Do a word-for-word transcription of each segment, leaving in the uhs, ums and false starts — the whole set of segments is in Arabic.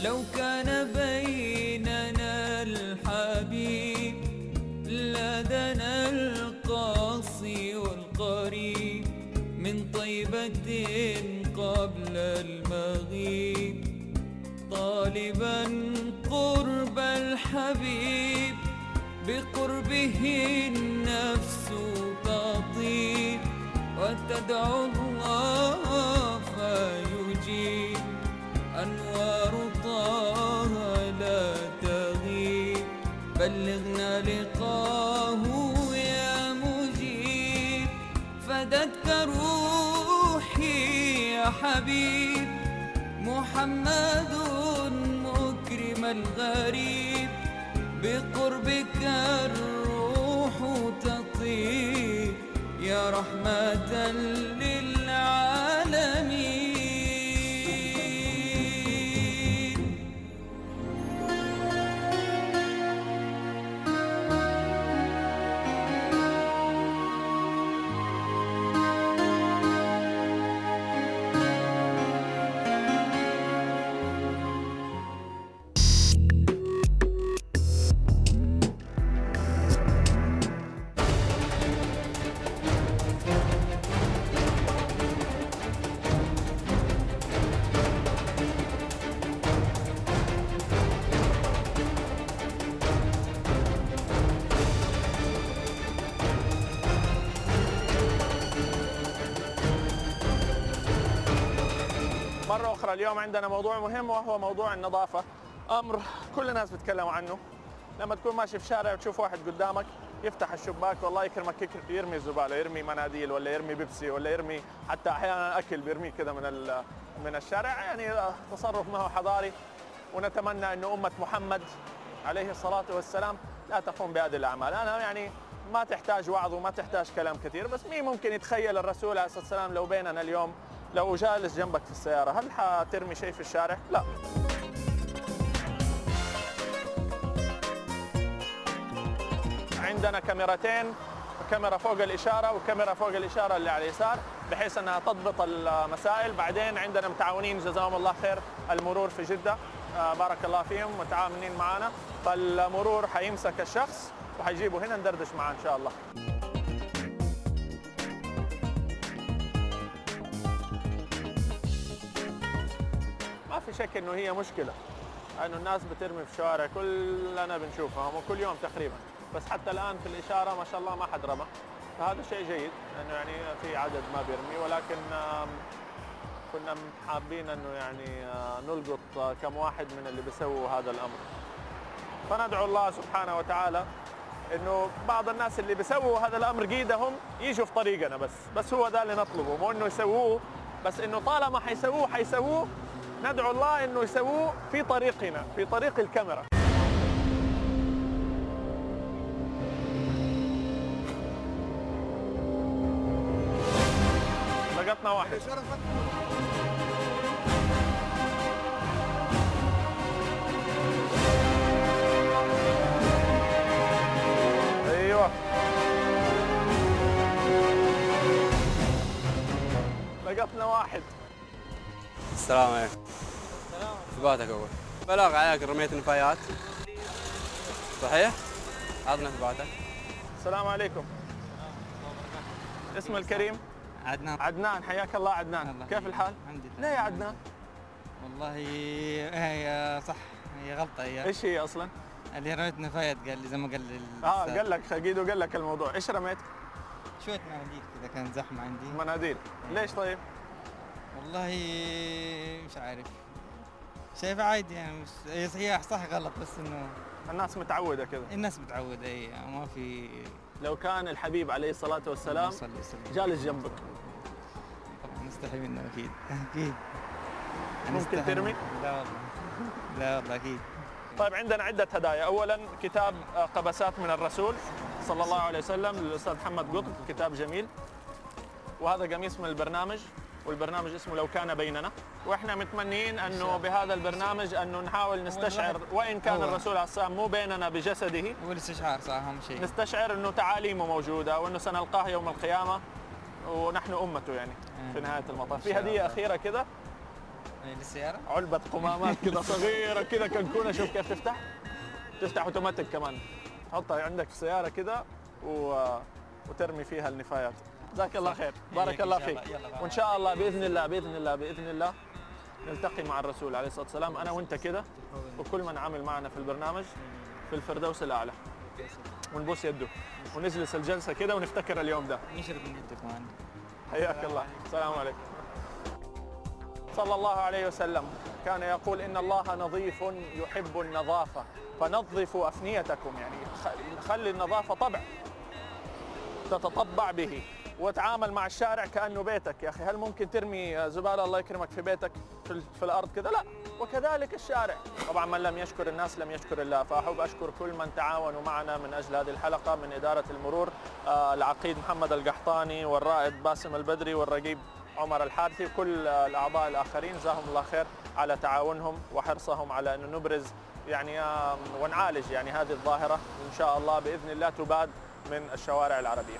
لو كان بيننا الحبيب لدنا القاصي والقريب من طيبة قبل المغيب طالبا قرب الحبيب بقربه النفس تطيب وتدعو الله فيجيب أنوار طه لا تغيب بلغنا لقاه يا مجيب فدتك روحي يا حبيب محمد مكرم الغريب بقربك الروح تطيب يا رحمة للعالمين. مرة أخرى اليوم عندنا موضوع مهم وهو موضوع النظافة، أمر كل الناس بتتكلموا عنه. لما تكون ماشي في شارع وتشوف واحد قدامك يفتح الشباك والله يكرمك يرمي زبالة، يرمي مناديل ولا يرمي بيبسي ولا يرمي حتى أحيانا أكل بيرميه كذا من من الشارع، يعني تصرف ما هو حضاري. ونتمنى أن أمة محمد عليه الصلاة والسلام لا تقوم بهذه الأعمال. أنا يعني ما تحتاج وعظ وما تحتاج كلام كثير، بس مين ممكن يتخيل الرسول عليه الصلاة والسلام لو بيننا اليوم لو جالس جنبك في السيارة هل حترمي شيء في الشارع؟ لا. عندنا كاميرتين، كاميرا فوق الإشارة وكاميرا فوق الإشارة اللي على اليسار بحيث أنها تضبط المسائل. بعدين عندنا متعاونين جزاهم الله خير المرور في جدة، آه بارك الله فيهم متعاونين معنا، فالمرور حيمسك الشخص وحيجيبه هنا ندردش معاه إن شاء الله. ما في شك انه هي مشكله انه الناس بترمي في الشوارع، كلنا بنشوفها وكل يوم تقريبا، بس حتى الان في الاشاره ما شاء الله ما حد رمى، فهذا شيء جيد انه يعني في عدد ما بيرمي، ولكن كنا حابين انه يعني نلقط كم واحد من اللي بيسووا هذا الامر. فندعو الله سبحانه وتعالى انه بعض الناس اللي بيسووا هذا الامر قيدهم يجوا في طريقنا، بس بس هو ده اللي نطلبه، مو انه يسووه بس، انه طالما حيسووه حيسووه ندعو الله انه يسووه في طريقنا، في طريق الكاميرا. لقطنا واحد. ايوه لقطنا واحد. السلام عليكم. السلام. ثباتك اول. بلاغ عليك رميت نفايات. صحيح؟ عطنا ثباتك. السلام عليكم. اسم الكريم؟ عدنان. عدنان، حياك الله عدنان، الله كيف الحال؟ الحمد لله. ليه يا عدنان؟ والله هي صح، هي غلطة هي. ايش هي اصلا؟ اللي رميت نفايات قال لي زي ما قال لي. اه قال لك خقيدو قال لك الموضوع، ايش رميت؟ شوية مناديل كذا كانت زحمة عندي. مناديل، ليش طيب؟ والله مش عارف. شايفها عادي يعني، مش هي صحيح صح غلط، بس انه الناس متعودة كذا. الناس متعودة اي، ما في. لو كان الحبيب عليه الصلاة والسلام جالس جنبك طبعا نستحي منه اكيد اكيد. ممكن ترمي؟ لا والله لا والله اكيد. طيب عندنا عدة هدايا، أولاً كتاب قبسات من الرسول صلى الله عليه وسلم للأستاذ محمد قطب، كتاب جميل. وهذا قميص من البرنامج، والبرنامج اسمه لو كان بيننا، واحنا متمنين انه بهذا البرنامج انه نحاول نستشعر وان كان الرسول عليه السلام مو بيننا بجسده، هو الاستشعار صح اهم شيء، نستشعر انه تعاليمه موجوده وانه سنلقاه يوم القيامه ونحن امته يعني في نهايه المطاف. في هديه اخيره كده للسيارة؟ علبة قمامات كذا صغيرة كذا كنكونة، شوف كيف تفتح؟ تفتح اوتوماتيك كمان، تحطها عندك في السيارة كذا و... وترمي فيها النفايات. جزاك الله خير، بارك الله فيك. وإن شاء الله بإذن الله بإذن الله بإذن الله نلتقي مع الرسول عليه الصلاة والسلام أنا وأنت كده وكل من عمل معنا في البرنامج في الفردوس الأعلى، ونبوس يده ونجلس الجلسة كده ونفتكر اليوم ده. نشرب من يدك كمان. حياك الله، السلام عليكم. صلى الله عليه وسلم كان يقول إن الله نظيف يحب النظافة فنظفوا أفنيتكم، يعني خلي النظافة طبع تتطبع به، وتعامل مع الشارع كأنه بيتك. يا أخي هل ممكن ترمي زبالة الله يكرمك في بيتك في, في الأرض كذا؟ لا، وكذلك الشارع. طبعا من لم يشكر الناس لم يشكر الله، فأحب أشكر كل من تعاونوا معنا من أجل هذه الحلقة، من إدارة المرور آه العقيد محمد القحطاني والرائد باسم البدري والرقيب عمر الحارثي، وكل الأعضاء الآخرين جزاهم الله خير على تعاونهم وحرصهم على أن نبرز يعني آه ونعالج يعني هذه الظاهرة، إن شاء الله بإذن الله تباد من الشوارع العربية.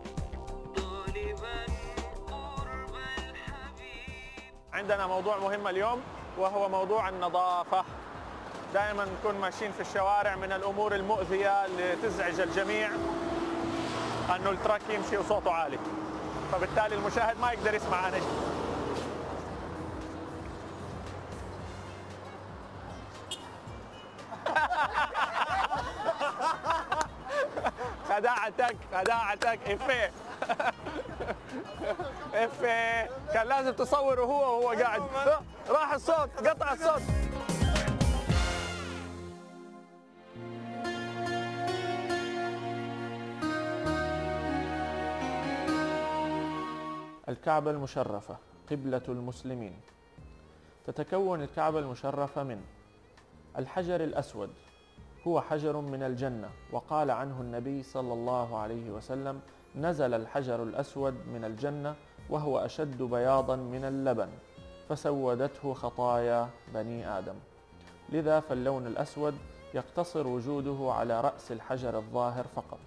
عندنا موضوع مهم اليوم وهو موضوع النظافة. دائما نكون ماشيين في الشوارع، من الأمور المؤذية اللي تزعج الجميع أنه التراك يمشي وصوته عالي، فبالتالي المشاهد ما يقدر يسمع عن شيء. خداعتك خداعتك إفيه إفيه كان لازم تصوره هو وهو قاعد. راح الصوت، قطع الصوت. الكعبة المشرفة قبلة المسلمين. تتكون الكعبة المشرفة من الحجر الأسود، هو حجر من الجنة، وقال عنه النبي صلى الله عليه وسلم: نزل الحجر الأسود من الجنة وهو أشد بياضا من اللبن فسودته خطايا بني آدم. لذا فاللون الأسود يقتصر وجوده على رأس الحجر الظاهر فقط.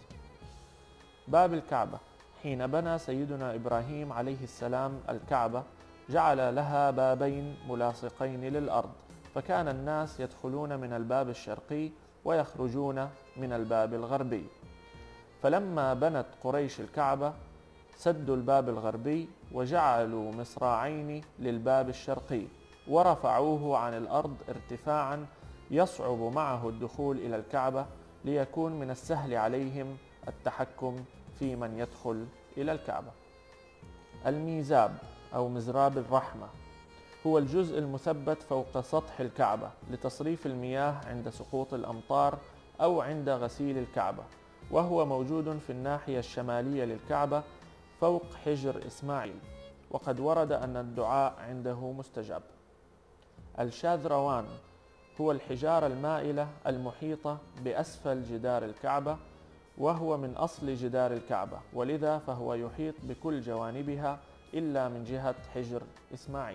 باب الكعبة. حين بنى سيدنا إبراهيم عليه السلام الكعبة جعل لها بابين ملاصقين للأرض، فكان الناس يدخلون من الباب الشرقي ويخرجون من الباب الغربي. فلما بنت قريش الكعبة سدوا الباب الغربي وجعلوا مصراعين للباب الشرقي ورفعوه عن الأرض ارتفاعا يصعب معه الدخول إلى الكعبة، ليكون من السهل عليهم التحكم في من يدخل إلى الكعبة. الميزاب أو مزراب الرحمة هو الجزء المثبت فوق سطح الكعبة لتصريف المياه عند سقوط الأمطار أو عند غسيل الكعبة، وهو موجود في الناحية الشمالية للكعبة فوق حجر إسماعيل، وقد ورد أن الدعاء عنده مستجاب. الشاذروان هو الحجارة المائلة المحيطة بأسفل جدار الكعبة، وهو من أصل جدار الكعبة، ولذا فهو يحيط بكل جوانبها إلا من جهة حجر إسماعيل.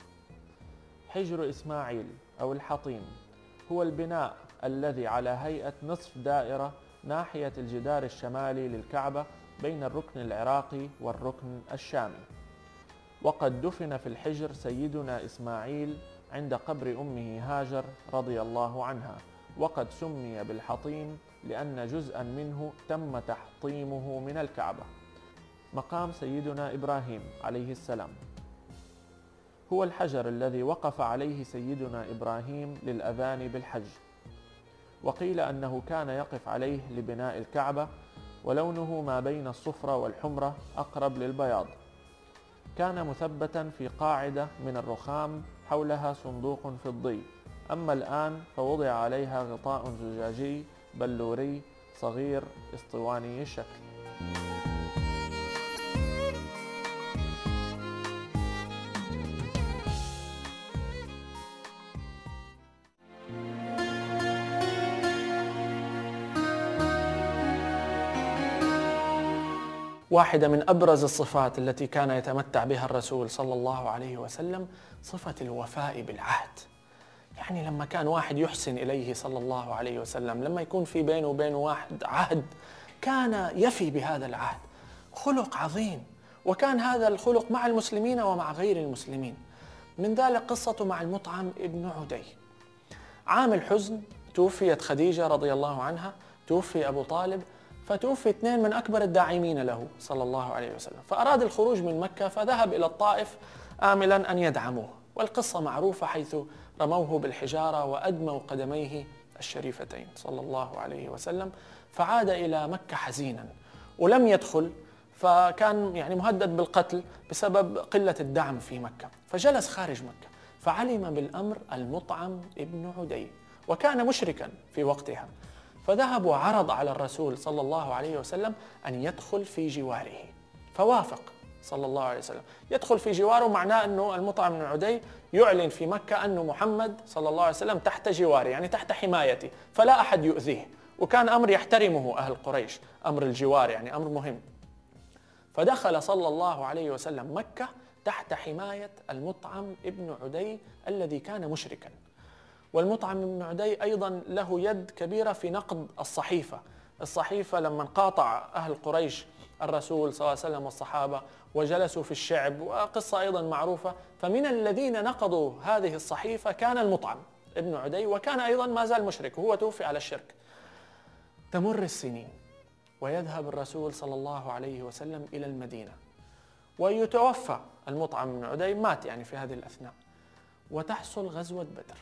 حجر إسماعيل أو الحطيم هو البناء الذي على هيئة نصف دائرة ناحية الجدار الشمالي للكعبة بين الركن العراقي والركن الشامي. وقد دفن في الحجر سيدنا إسماعيل عند قبر أمه هاجر رضي الله عنها، وقد سمي بالحطيم لأن جزءا منه تم تحطيمه من الكعبة. مقام سيدنا إبراهيم عليه السلام هو الحجر الذي وقف عليه سيدنا إبراهيم للأذان بالحج، وقيل أنه كان يقف عليه لبناء الكعبة، ولونه ما بين الصفرة والحمرة أقرب للبياض. كان مثبتا في قاعدة من الرخام حولها صندوق فضي، أما الآن فوضع عليها غطاء زجاجي بلوري صغير اسطواني الشكل. واحدة من أبرز الصفات التي كان يتمتع بها الرسول صلى الله عليه وسلم صفة الوفاء بالعهد. يعني لما كان واحد يحسن إليه صلى الله عليه وسلم، لما يكون في بينه وبين واحد عهد كان يفي بهذا العهد. خلق عظيم، وكان هذا الخلق مع المسلمين ومع غير المسلمين. من ذلك قصته مع المطعم ابن عدي. عام الحزن توفيت خديجة رضي الله عنها، توفي أبو طالب، فتوفي اثنين من أكبر الداعمين له صلى الله عليه وسلم، فأراد الخروج من مكة فذهب إلى الطائف آملا أن يدعموه، والقصة معروفة حيث رموه بالحجارة وأدموا قدميه الشريفتين صلى الله عليه وسلم، فعاد إلى مكة حزينا ولم يدخل، فكان يعني مهدد بالقتل بسبب قلة الدعم في مكة، فجلس خارج مكة، فعلم بالأمر المطعم ابن عدي وكان مشركا في وقتها، فذهب وعرض على الرسول صلى الله عليه وسلم أن يدخل في جواره، فوافق صلى الله عليه وسلم. يدخل في جواره معناه أنه المطعم بن عدي يعلن في مكة أن محمد صلى الله عليه وسلم تحت جواره، يعني تحت حمايتي، فلا أحد يؤذيه، وكان أمر يحترمه أهل قريش، أمر الجوار يعني أمر مهم. فدخل صلى الله عليه وسلم مكة تحت حماية المطعم ابن عدي الذي كان مشركا. والمطعم بن عدي أيضا له يد كبيرة في نقض الصحيفة. الصحيفة لما انقاطع أهل قريش الرسول صلى الله عليه وسلم والصحابة وجلسوا في الشعب، وقصة أيضا معروفة، فمن الذين نقضوا هذه الصحيفة كان المطعم ابن عدي، وكان أيضا ما زال مشرك وهو توفي على الشرك. تمر السنين ويذهب الرسول صلى الله عليه وسلم إلى المدينة، ويتوفى المطعم بن عدي، مات يعني في هذه الأثناء، وتحصل غزوة بدر.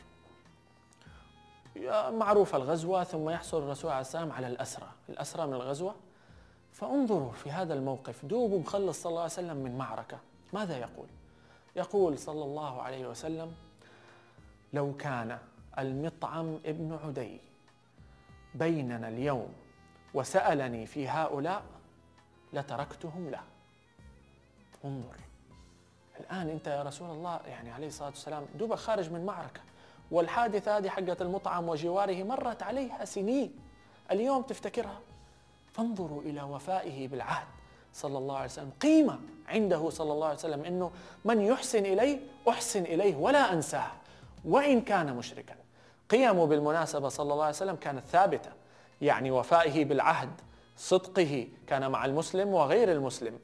معروفة الغزوة، ثم يحصل الرسول عليه السلام على الأسرى، الأسرى من الغزوة. فانظروا في هذا الموقف، دوب مخلص صلى الله عليه وسلم من معركة، ماذا يقول؟ يقول صلى الله عليه وسلم: لو كان المطعم ابن عدي بيننا اليوم وسألني في هؤلاء لتركتهم له. انظر الآن أنت يا رسول الله يعني عليه الصلاة والسلام دوبك خارج من معركة، والحادثة هذه حقة المطعم وجواره مرت عليها سنين، اليوم تفتكرها. فانظروا إلى وفائه بالعهد صلى الله عليه وسلم، قيمة عنده صلى الله عليه وسلم أنه من يحسن إليه أحسن إليه ولا أنساه وإن كان مشركا. قيمه بالمناسبة صلى الله عليه وسلم كانت ثابتة، يعني وفائه بالعهد، صدقه كان مع المسلم وغير المسلم،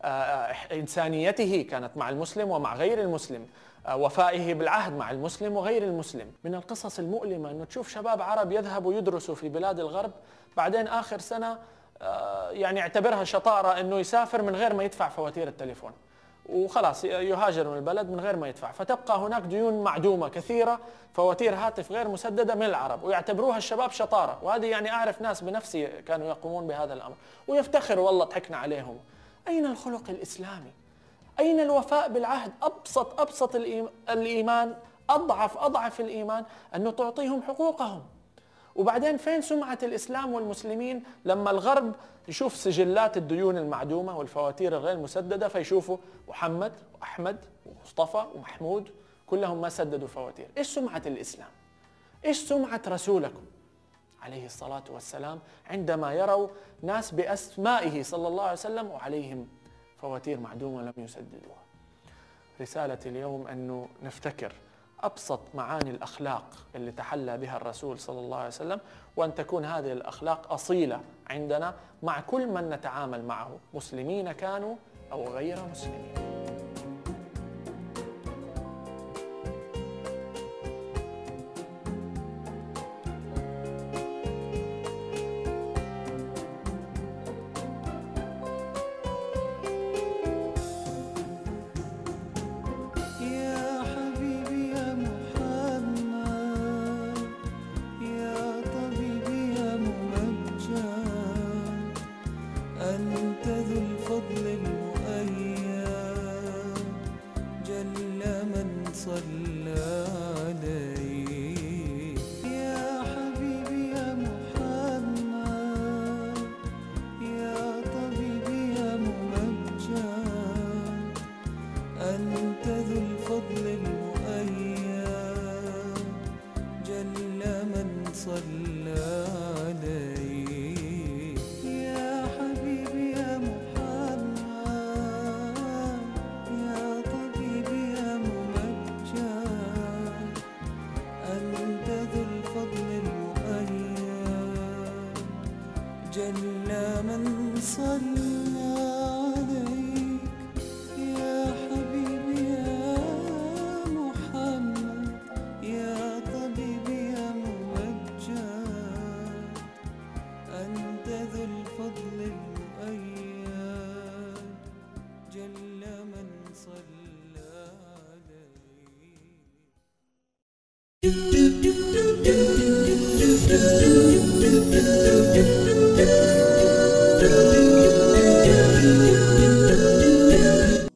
إنسانيته كانت مع المسلم ومع غير المسلم، وفائه بالعهد مع المسلم وغير المسلم. من القصص المؤلمة أنه تشوف شباب عرب يذهبوا يدرسوا في بلاد الغرب، بعدين آخر سنة يعني اعتبرها شطارة أنه يسافر من غير ما يدفع فواتير التليفون، وخلاص يهاجر من البلد من غير ما يدفع، فتبقى هناك ديون معدومة كثيرة، فواتير هاتف غير مسددة من العرب، ويعتبروها الشباب شطارة. وهذه يعني أعرف ناس بنفسي كانوا يقومون بهذا الأمر ويفتخروا والله ضحكنا عليهم. أين الخلق الإسلامي؟ أين الوفاء بالعهد؟ أبسط أبسط الإيمان، أضعف أضعف الإيمان أنه تعطيهم حقوقهم. وبعدين فين سمعة الإسلام والمسلمين لما الغرب يشوف سجلات الديون المعدومة والفواتير الغير مسددة، فيشوفوا محمد وأحمد ومصطفى ومحمود كلهم ما سددوا فواتير؟ إيش سمعة الإسلام؟ إيش سمعة رسولكم عليه الصلاة والسلام عندما يروا ناس بأسمائه صلى الله عليه وسلم وعليهم فواتير معدومة لم يسددوها؟ رسالتي اليوم أنه نفتكر أبسط معاني الأخلاق اللي تحلى بها الرسول صلى الله عليه وسلم، وأن تكون هذه الأخلاق أصيلة عندنا مع كل من نتعامل معه، مسلمين كانوا أو غير مسلمين. فضل الأيام جل من صلى عليه.